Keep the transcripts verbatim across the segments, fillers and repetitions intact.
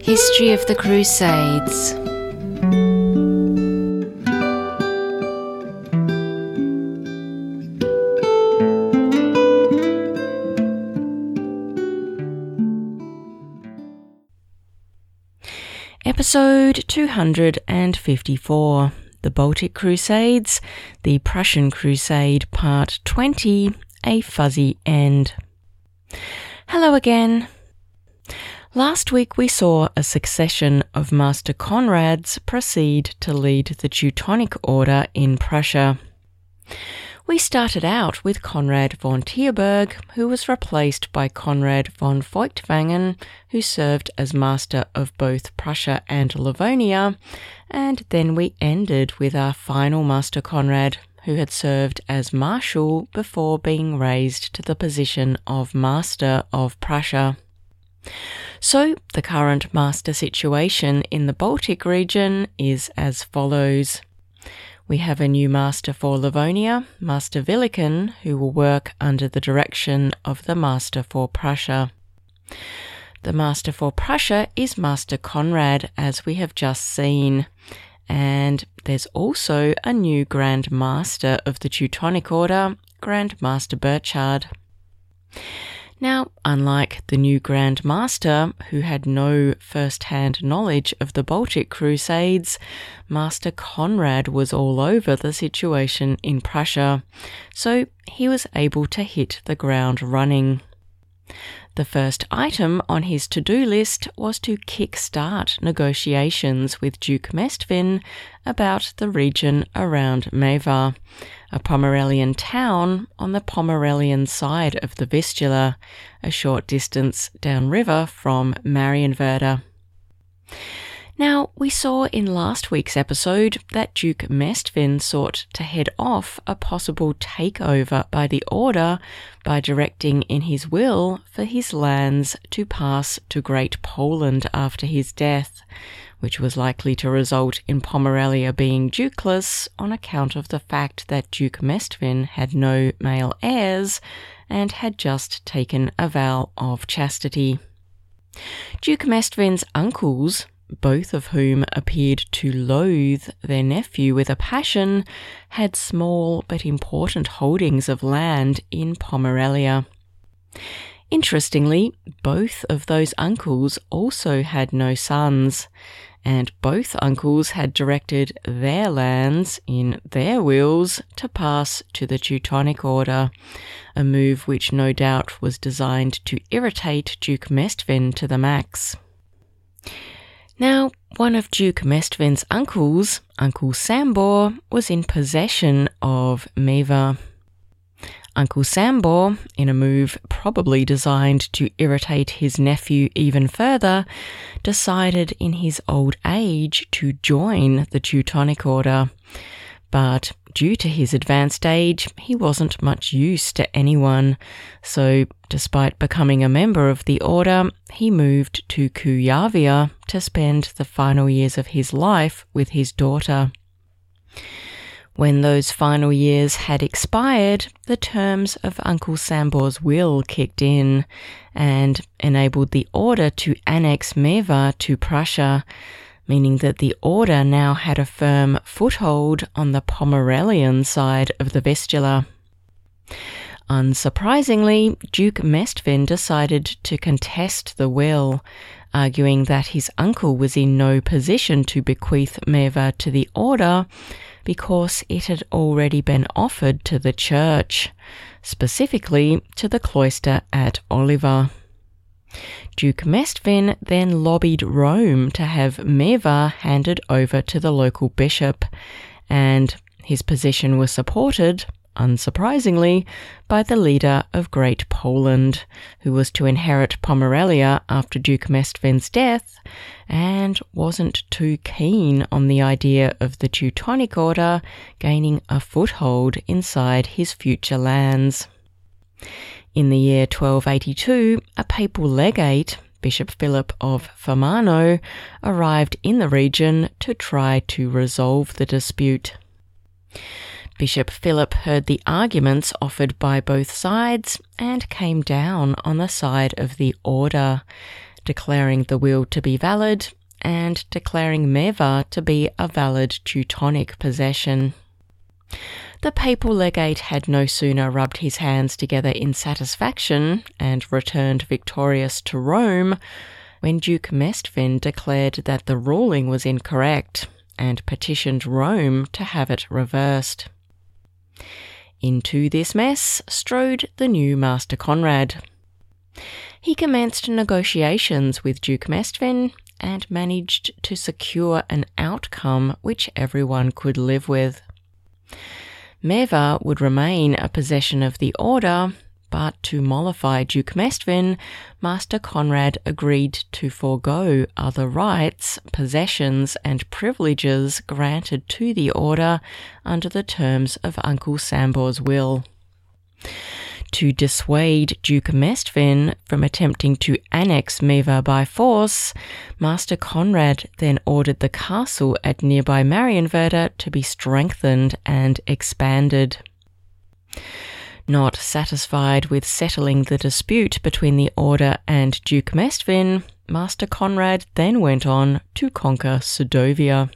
History of the Crusades. Episode two hundred fifty-four, The Baltic Crusades, the Prussian Crusade, Part twenty, A Fuzzy End. Hello again. Last week we saw a succession of Master Conrads proceed to lead the Teutonic Order in Prussia. We started out with Conrad von Tierberg, who was replaced by Conrad von Feuchtwangen, who served as master of both Prussia and Livonia, and then we ended with our final Master Conrad, who had served as marshal before being raised to the position of Master of Prussia. So, the current master situation in the Baltic region is as follows. We have a new master for Livonia, Master Williken, who will work under the direction of the Master for Prussia. The Master for Prussia is Master Conrad, as we have just seen, and there's also a new Grand Master of the Teutonic Order, Grand Master Burchard. Now, unlike the new Grand Master, who had no first-hand knowledge of the Baltic Crusades, Master Conrad was all over the situation in Prussia, so he was able to hit the ground running. The first item on his to-do list was to kick-start negotiations with Duke Mestvin about the region around Meva, a Pomerelian town on the Pomerelian side of the Vistula, a short distance downriver from Marienwerder. Now, we saw in last week's episode that Duke Mestvin sought to head off a possible takeover by the Order by directing in his will for his lands to pass to Great Poland after his death, which was likely to result in Pomerelia being dukeless on account of the fact that Duke Mestvin had no male heirs and had just taken a vow of chastity. Duke Mestvin's uncles, both of whom appeared to loathe their nephew with a passion, had small but important holdings of land in Pomerelia. Interestingly, both of those uncles also had no sons, and both uncles had directed their lands in their wills to pass to the Teutonic Order, a move which no doubt was designed to irritate Duke Mestvin to the max. Now, one of Duke Mestvin's uncles, Uncle Sambor, was in possession of Meva. Uncle Sambor, in a move probably designed to irritate his nephew even further, decided in his old age to join the Teutonic Order. But due to his advanced age, he wasn't much use to anyone, so despite becoming a member of the Order, he moved to Kujavia to spend the final years of his life with his daughter. When those final years had expired, the terms of Uncle Sambor's will kicked in and enabled the Order to annex Meva to Prussia, meaning that the Order now had a firm foothold on the Pomerelian side of the Vistula. Unsurprisingly, Duke Mestvin decided to contest the will, arguing that his uncle was in no position to bequeath Meva to the Order because it had already been offered to the Church, specifically to the cloister at Oliva. Duke Mestvin then lobbied Rome to have Meva handed over to the local bishop, and his position was supported, unsurprisingly, by the leader of Great Poland, who was to inherit Pomerelia after Duke Mestvin's death, and wasn't too keen on the idea of the Teutonic Order gaining a foothold inside his future lands. In the year twelve eighty-two, a papal legate, Bishop Philip of Fermano, arrived in the region to try to resolve the dispute. Bishop Philip heard the arguments offered by both sides and came down on the side of the Order, declaring the will to be valid and declaring Meva to be a valid Teutonic possession. The papal legate had no sooner rubbed his hands together in satisfaction and returned victorious to Rome when Duke Mestvin declared that the ruling was incorrect and petitioned Rome to have it reversed. Into this mess strode the new Master Conrad. He commenced negotiations with Duke Mestvin and managed to secure an outcome which everyone could live with. Meva would remain a possession of the order, but to mollify Duke Mestvin, Master Conrad agreed to forego other rights, possessions and privileges granted to the order under the terms of Uncle Sambor's will. To dissuade Duke Mestvin from attempting to annex Meva by force, Master Conrad then ordered the castle at nearby Marienwerder to be strengthened and expanded. Not satisfied with settling the dispute between the order and Duke Mestvin, Master Conrad then went on to conquer Sedovia.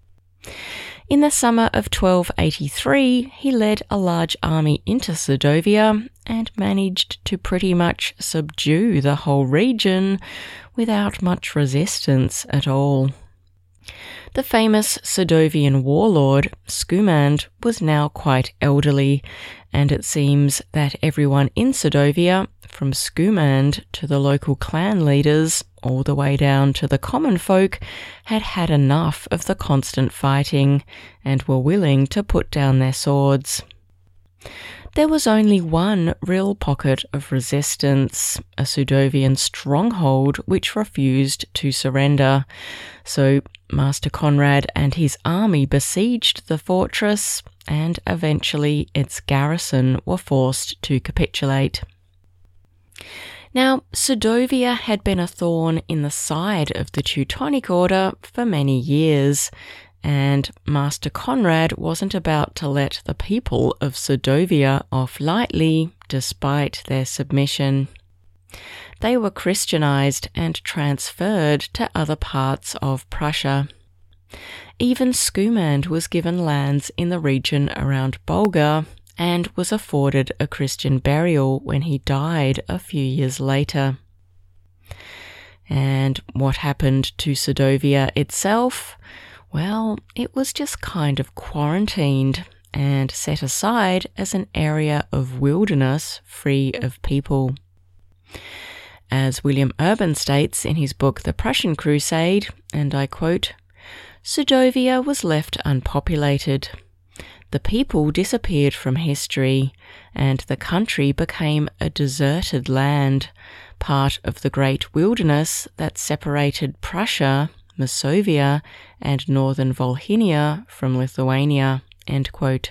In the summer of twelve eighty-three, he led a large army into Sedovia and managed to pretty much subdue the whole region without much resistance at all. The famous Sedovian warlord, Skumand, was now quite elderly, and it seems that everyone in Sedovia, from Skumand to the local clan leaders, all the way down to the common folk, had had enough of the constant fighting and were willing to put down their swords. There was only one real pocket of resistance, a Sedovian stronghold which refused to surrender, so Master Conrad and his army besieged the fortress, and eventually its garrison were forced to capitulate. Now, Sedovia had been a thorn in the side of the Teutonic Order for many years, and Master Conrad wasn't about to let the people of Sedovia off lightly despite their submission. They were Christianized and transferred to other parts of Prussia. Even Skumand was given lands in the region around Bulgar and was afforded a Christian burial when he died a few years later. And what happened to Sedovia itself? Well, it was just kind of quarantined and set aside as an area of wilderness free of people. As William Urban states in his book The Prussian Crusade, and I quote, "Sedovia was left unpopulated. The people disappeared from history, and the country became a deserted land, part of the great wilderness that separated Prussia, Masovia, and northern Volhynia from Lithuania." End quote.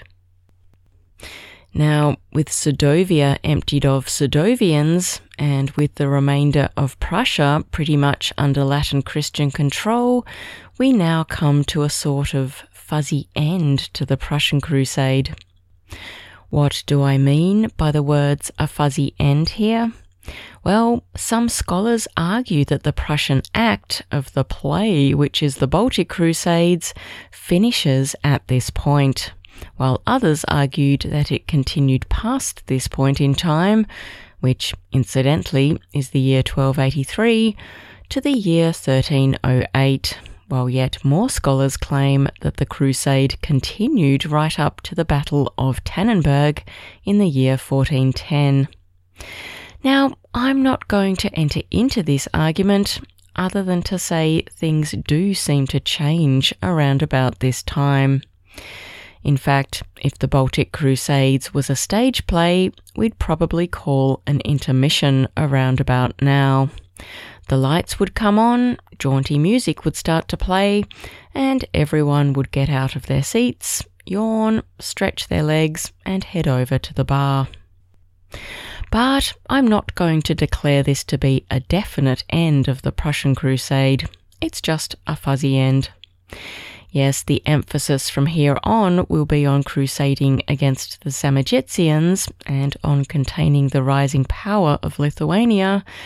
Now, with Sedovia emptied of Sedovians, and with the remainder of Prussia pretty much under Latin Christian control, we now come to a sort of fuzzy end to the Prussian Crusade. What do I mean by the words a fuzzy end here? Well, some scholars argue that the Prussian act of the play, which is the Baltic Crusades, finishes at this point, while others argued that it continued past this point in time, which incidentally is the year twelve eighty-three, to the year thirteen oh eight, while yet more scholars claim that the crusade continued right up to the Battle of Tannenberg in the year fourteen ten. Now, I'm not going to enter into this argument other than to say things do seem to change around about this time. In fact, if the Baltic Crusades was a stage play, we'd probably call an intermission around about now. The lights would come on, jaunty music would start to play, and everyone would get out of their seats, yawn, stretch their legs, and head over to the bar. But I'm not going to declare this to be a definite end of the Prussian Crusade. It's just a fuzzy end. Yes, the emphasis from here on will be on crusading against the Samogitsians and on containing the rising power of Lithuania,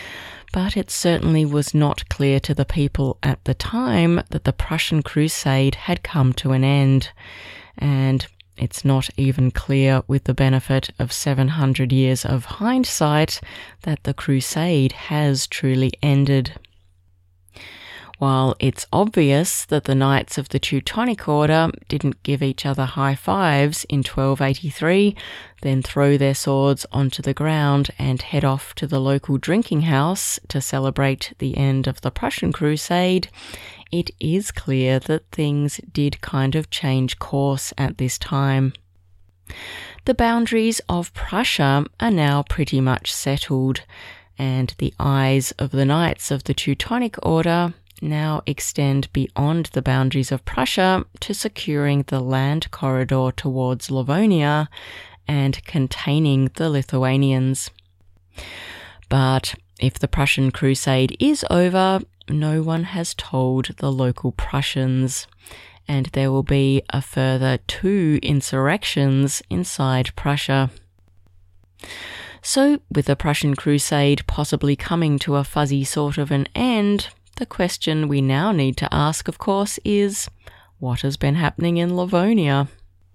but it certainly was not clear to the people at the time that the Prussian Crusade had come to an end, and it's not even clear, with the benefit of seven hundred years of hindsight, that the Crusade has truly ended. While it's obvious that the Knights of the Teutonic Order didn't give each other high fives in twelve eighty-three, then throw their swords onto the ground and head off to the local drinking house to celebrate the end of the Prussian Crusade, it is clear that things did kind of change course at this time. The boundaries of Prussia are now pretty much settled, and the eyes of the Knights of the Teutonic Order now extend beyond the boundaries of Prussia to securing the land corridor towards Livonia and containing the Lithuanians. But if the Prussian Crusade is over, no one has told the local Prussians, and there will be a further two insurrections inside Prussia. So, with the Prussian Crusade possibly coming to a fuzzy sort of an end, the question we now need to ask, of course, is what has been happening in Livonia?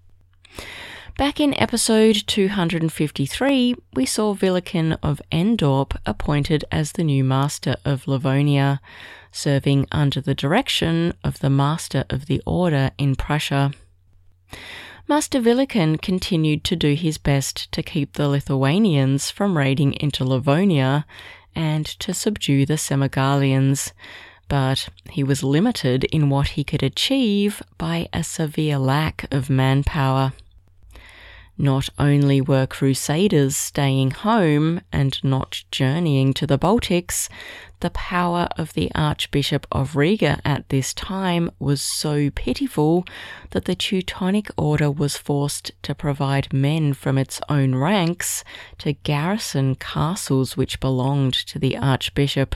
Back in episode two hundred fifty-three, we saw Willikin of Endorp appointed as the new Master of Livonia, serving under the direction of the Master of the Order in Prussia. Master Willikin continued to do his best to keep the Lithuanians from raiding into Livonia and to subdue the Semigalians, but he was limited in what he could achieve by a severe lack of manpower. Not only were crusaders staying home and not journeying to the Baltics, the power of the Archbishop of Riga at this time was so pitiful that the Teutonic Order was forced to provide men from its own ranks to garrison castles which belonged to the Archbishop.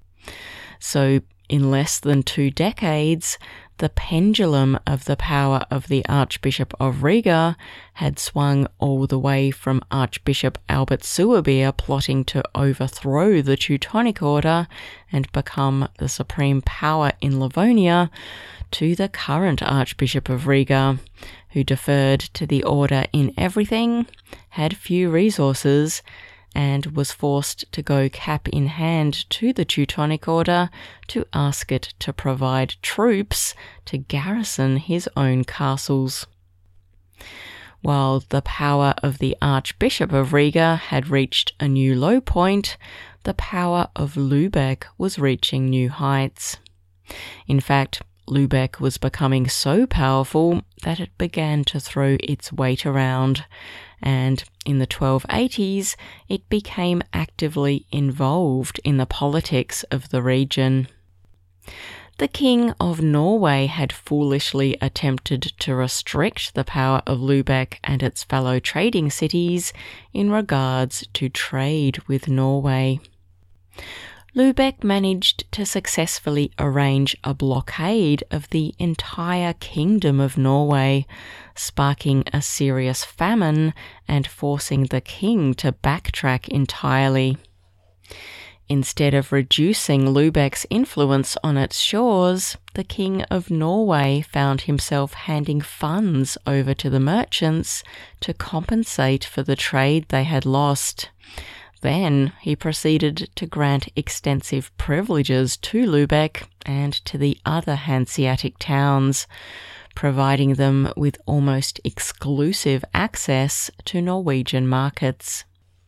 So, in less than two decades, the pendulum of the power of the Archbishop of Riga had swung all the way from Archbishop Albert Suabeer plotting to overthrow the Teutonic Order and become the supreme power in Livonia to the current Archbishop of Riga, who deferred to the Order in everything, had few resources, and was forced to go cap in hand to the Teutonic Order to ask it to provide troops to garrison his own castles. While the power of the Archbishop of Riga had reached a new low point, the power of Lübeck was reaching new heights. In fact, Lübeck was becoming so powerful that it began to throw its weight around, and in the twelve eighties it became actively involved in the politics of the region. The King of Norway had foolishly attempted to restrict the power of Lübeck and its fellow trading cities in regards to trade with Norway. Lübeck managed to successfully arrange a blockade of the entire Kingdom of Norway, sparking a serious famine and forcing the king to backtrack entirely. Instead of reducing Lübeck's influence on its shores, the King of Norway found himself handing funds over to the merchants to compensate for the trade they had lost. Then he proceeded to grant extensive privileges to Lübeck and to the other Hanseatic towns, providing them with almost exclusive access to Norwegian markets.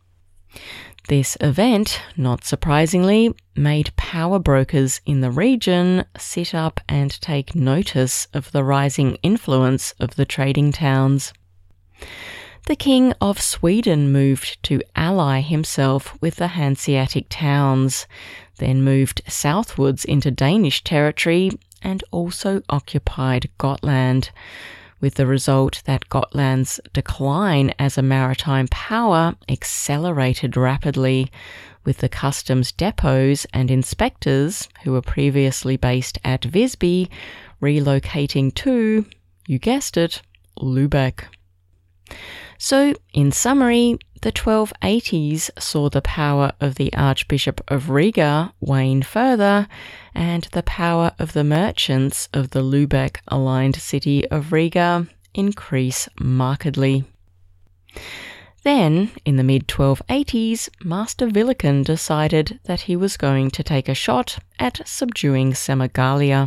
This event, not surprisingly, made power brokers in the region sit up and take notice of the rising influence of the trading towns. The King of Sweden moved to ally himself with the Hanseatic towns, then moved southwards into Danish territory and also occupied Gotland, with the result that Gotland's decline as a maritime power accelerated rapidly, with the customs depots and inspectors, who were previously based at Visby, relocating to, you guessed it, Lübeck. So, in summary, the twelve eighties saw the power of the Archbishop of Riga wane further, and the power of the merchants of the Lubeck-aligned city of Riga increase markedly. Then, in the mid twelve eighties, Master Wileken decided that he was going to take a shot at subduing Semigalia.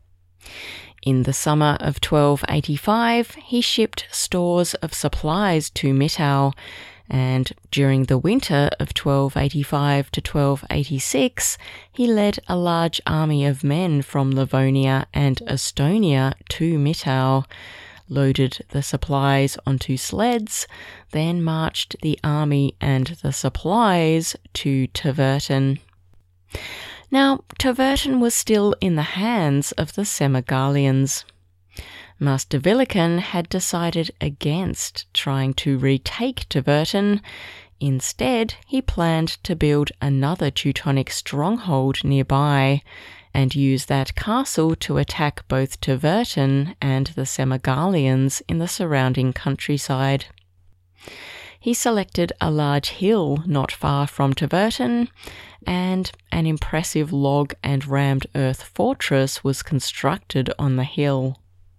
In the summer of twelve eighty-five, he shipped stores of supplies to Mitau, and during the winter of twelve eighty-five to twelve eighty-six, he led a large army of men from Livonia and Estonia to Mitau, loaded the supplies onto sleds, then marched the army and the supplies to Tiverton. Now, Tiverton was still in the hands of the Semigalians. Master Wileken had decided against trying to retake Tiverton. Instead, he planned to build another Teutonic stronghold nearby and use that castle to attack both Tiverton and the Semigalians in the surrounding countryside. He selected a large hill not far from Tiverton, and an impressive log and rammed earth fortress was constructed on the hill.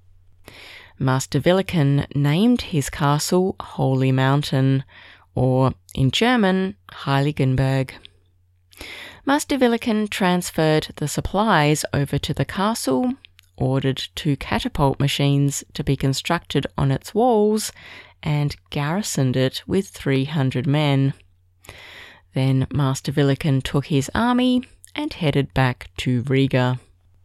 Master Wileken named his castle Holy Mountain, or in German, Heiligenberg. Master Wileken transferred the supplies over to the castle, ordered two catapult machines to be constructed on its walls, and garrisoned it with three hundred men. Then Master Wileken took his army and headed back to Riga.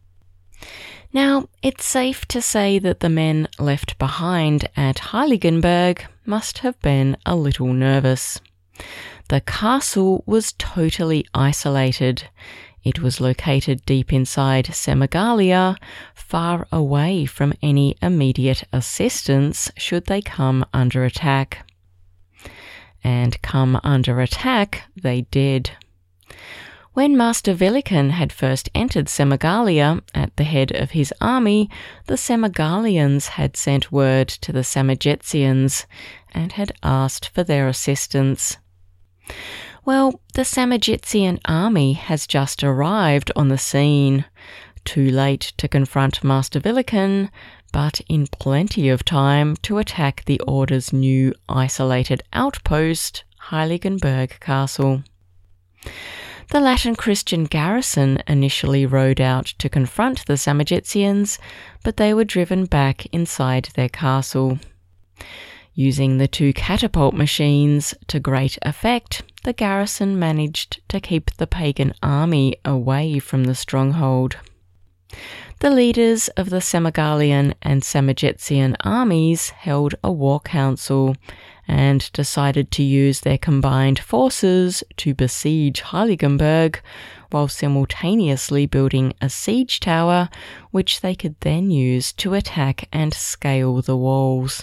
Now, it's safe to say that the men left behind at Heiligenberg must have been a little nervous. The castle was totally isolated. It was located deep inside Semigalia, far away from any immediate assistance should they come under attack. And come under attack they did. When Master Wileken had first entered Semigalia at the head of his army, the Semigalians had sent word to the Samajetsians and had asked for their assistance. Well, the Samajetsian army has just arrived on the scene, too late to confront Master Wileken, but in plenty of time to attack the Order's new isolated outpost, Heiligenberg Castle. The Latin Christian garrison initially rode out to confront the Samajetsians, but they were driven back inside their castle. Using the two catapult machines to great effect, the garrison managed to keep the pagan army away from the stronghold. The leaders of the Semigalian and Samajetsian armies held a war council and decided to use their combined forces to besiege Heiligenberg, while simultaneously building a siege tower which they could then use to attack and scale the walls.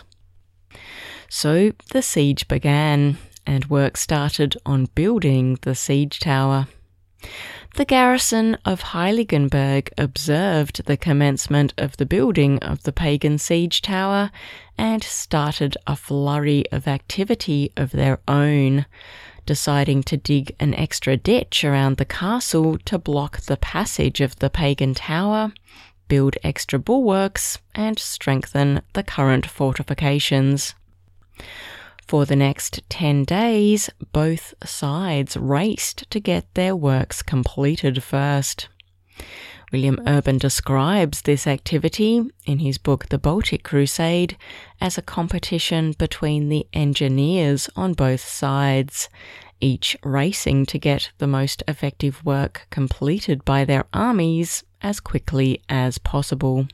So the siege began, and work started on building the siege tower. The garrison of Heiligenberg observed the commencement of the building of the pagan siege tower and started a flurry of activity of their own, deciding to dig an extra ditch around the castle to block the passage of the pagan tower, build extra bulwarks, and strengthen the current fortifications. For the next ten days, both sides raced to get their works completed first. William Urban describes this activity in his book The Baltic Crusade as a competition between the engineers on both sides, each racing to get the most effective work completed by their armies as quickly as possible.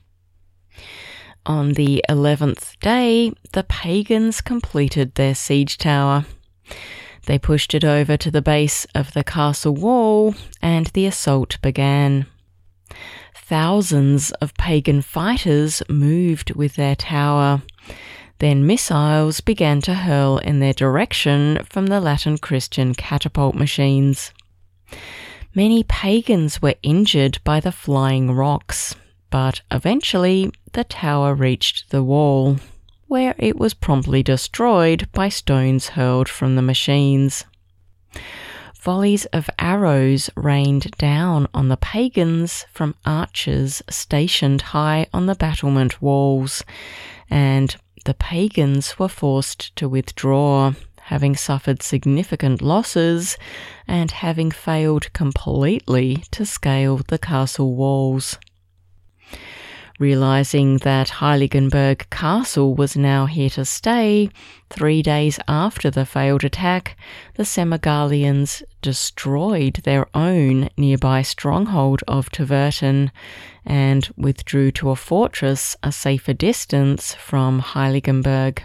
On the eleventh day, the pagans completed their siege tower. They pushed it over to the base of the castle wall, and the assault began. Thousands of pagan fighters moved with their tower. Then missiles began to hurl in their direction from the Latin Christian catapult machines. Many pagans were injured by the flying rocks, but eventually the tower reached the wall. where it was promptly destroyed by stones hurled from the machines. Volleys of arrows rained down on the pagans from archers stationed high on the battlement walls, and the pagans were forced to withdraw, having suffered significant losses and having failed completely to scale the castle walls. Realising that Heiligenberg Castle was now here to stay, three days after the failed attack, the Semigalians destroyed their own nearby stronghold of Tiverton and withdrew to a fortress a safer distance from Heiligenberg.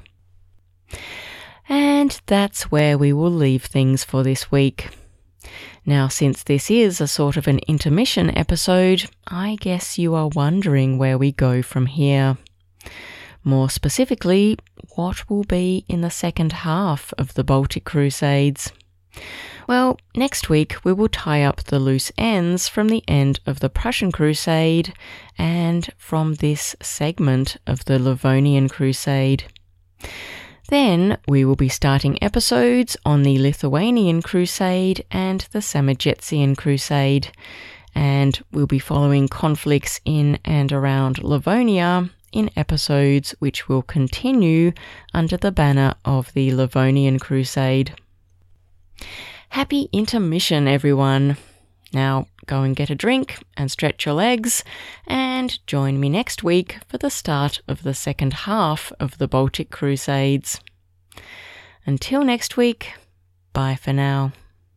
And that's where we will leave things for this week. Now, since this is a sort of an intermission episode, I guess you are wondering where we go from here. More specifically, what will be in the second half of the Baltic Crusades? Well, next week we will tie up the loose ends from the end of the Prussian Crusade and from this segment of the Livonian Crusade. Then we will be starting episodes on the Lithuanian Crusade and the Samojetzian Crusade, and we'll be following conflicts in and around Livonia in episodes which will continue under the banner of the Livonian Crusade. Happy intermission, everyone! Now go and get a drink and stretch your legs and join me next week for the start of the second half of the Baltic Crusades. Until next week, bye for now.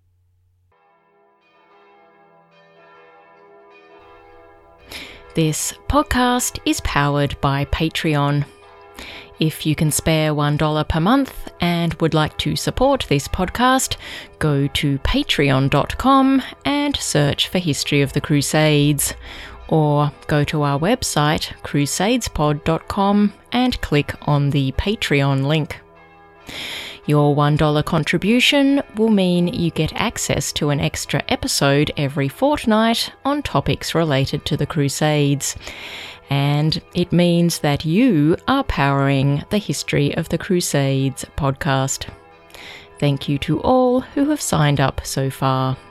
This podcast is powered by Patreon. If you can spare one dollar per month and would like to support this podcast, go to patreon dot com and search for History of the Crusades, or go to our website crusadespod dot com and click on the Patreon link. Your one dollar contribution will mean you get access to an extra episode every fortnight on topics related to the Crusades. And it means that you are powering the History of the Crusades podcast. Thank you to all who have signed up so far.